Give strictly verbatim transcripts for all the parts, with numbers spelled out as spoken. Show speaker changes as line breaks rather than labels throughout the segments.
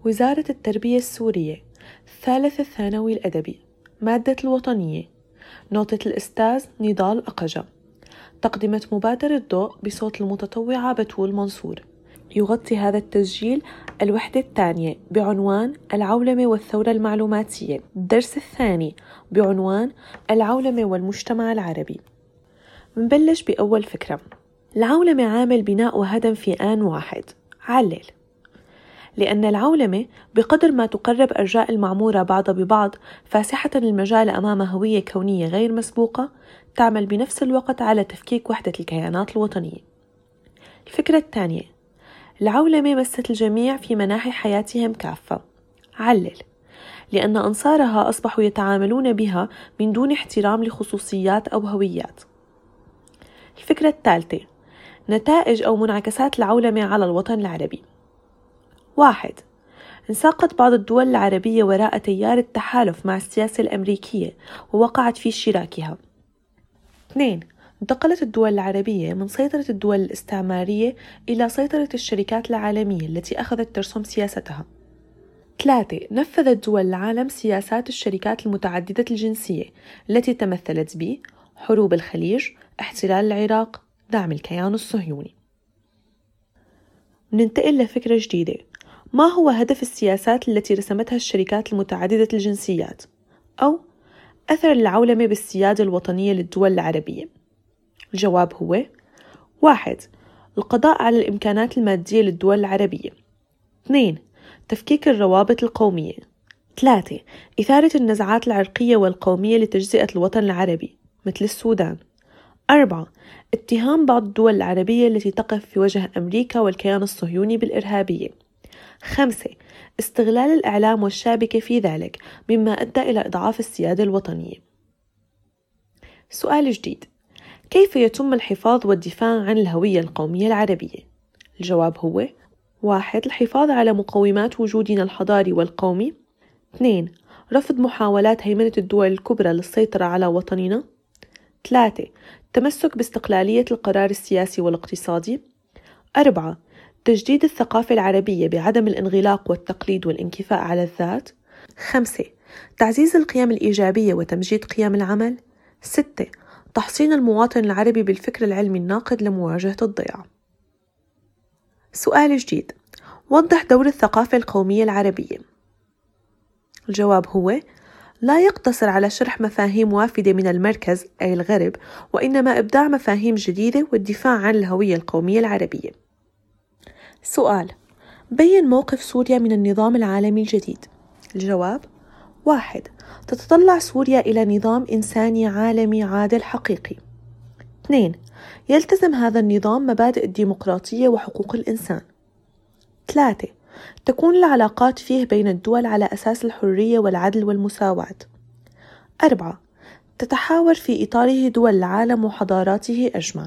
وزارة التربية السورية، الثالث الثانوي الأدبي، مادة الوطنية، نوتة الأستاذ نضال أقجة. تقدمت مبادرة ضوء بصوت المتطوعة بتول منصور. يغطي هذا التسجيل الوحدة الثانية بعنوان العولمة والثورة المعلوماتية، الدرس الثاني بعنوان العولمة والمجتمع العربي. منبلش بأول فكرة. العولمة عامل بناء وهدم في آن واحد. علل. لأن العولمة بقدر ما تقرب أرجاء المعمورة بعض ببعض فاسحة المجال أمام هوية كونية غير مسبوقة، تعمل بنفس الوقت على تفكيك وحدة الكيانات الوطنية. الفكرة الثانية. العولمة مست الجميع في مناحي حياتهم كافة. علل. لأن أنصارها أصبحوا يتعاملون بها من دون احترام لخصوصيات أو هويات. الفكرة الثالثة. نتائج أو منعكسات العولمة على الوطن العربي. واحد. انساقت بعض الدول العربية وراء تيار التحالف مع السياسة الأمريكية ووقعت في شراكها. اثنين. انتقلت الدول العربية من سيطرة الدول الاستعمارية إلى سيطرة الشركات العالمية التي أخذت ترسم سياستها. ثلاثة. نفذت دول العالم سياسات الشركات المتعددة الجنسية التي تمثلت ب حروب الخليج، احتلال العراق، دعم الكيان الصهيوني. ننتقل لفكرة جديدة. ما هو هدف السياسات التي رسمتها الشركات المتعددة الجنسيات؟ أو أثر العولمة بالسيادة الوطنية للدول العربية؟ الجواب هو: واحد. القضاء على الإمكانات المادية للدول العربية. اثنين. تفكيك الروابط القومية. ثلاثة. إثارة النزعات العرقية والقومية لتجزئة الوطن العربي مثل السودان. أربعة. اتهام بعض الدول العربية التي تقف في وجه أمريكا والكيان الصهيوني بالإرهابية. خمسة. استغلال الإعلام والشابكة في ذلك مما أدى إلى إضعاف السيادة الوطنية. سؤال جديد. كيف يتم الحفاظ والدفاع عن الهوية القومية العربية؟ الجواب هو: واحد. الحفاظ على مقومات وجودنا الحضاري والقومي. اثنين. رفض محاولات هيمنة الدول الكبرى للسيطرة على وطننا. ثلاثة. التمسك باستقلالية القرار السياسي والاقتصادي. أربعة. تجديد الثقافة العربية بعدم الانغلاق والتقليد والانكفاء على الذات. خمسة. تعزيز القيم الإيجابية وتمجيد قيم العمل. ستة. تحصين المواطن العربي بالفكر العلمي الناقد لمواجهة الضياع. سؤال جديد. وضح دور الثقافة القومية العربية. الجواب هو: لا يقتصر على شرح مفاهيم وافدة من المركز أي الغرب، وإنما إبداع مفاهيم جديدة والدفاع عن الهوية القومية العربية. سؤال. بين موقف سوريا من النظام العالمي الجديد. الجواب: واحد. تتطلع سوريا إلى نظام إنساني عالمي عادل حقيقي. اثنين. يلتزم هذا النظام مبادئ الديمقراطية وحقوق الإنسان. ثلاثة. تكون العلاقات فيه بين الدول على أساس الحرية والعدل والمساواة. أربعة. تتحاور في إطاره دول العالم وحضاراته أجمع.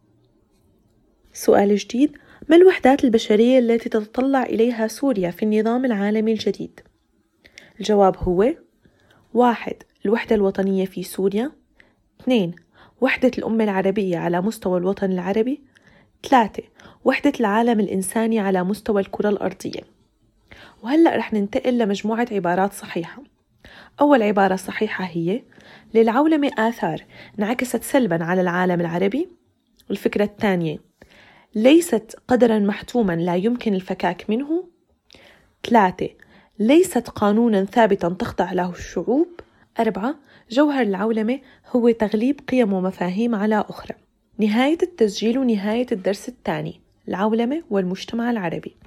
سؤال جديد. ما الوحدات البشرية التي تتطلع إليها سوريا في النظام العالمي الجديد؟ الجواب هو: واحد. الوحدة الوطنية في سوريا. اثنين. وحدة الأمة العربية على مستوى الوطن العربي. ثلاثة. وحدة العالم الإنساني على مستوى الكرة الأرضية. وهلأ رح ننتقل لمجموعة عبارات صحيحة. أول عبارة صحيحة هي: للعولمة آثار انعكست سلبا على العالم العربي. والفكرة الثانية: ليست قدرا محتوما لا يمكن الفكاك منه. ثلاثة. ليست قانونا ثابتا تخضع له الشعوب. أربعة. جوهر العولمة هو تغليب قيم ومفاهيم على أخرى. نهاية التسجيل ونهاية الدرس الثاني، العولمة والمجتمع العربي.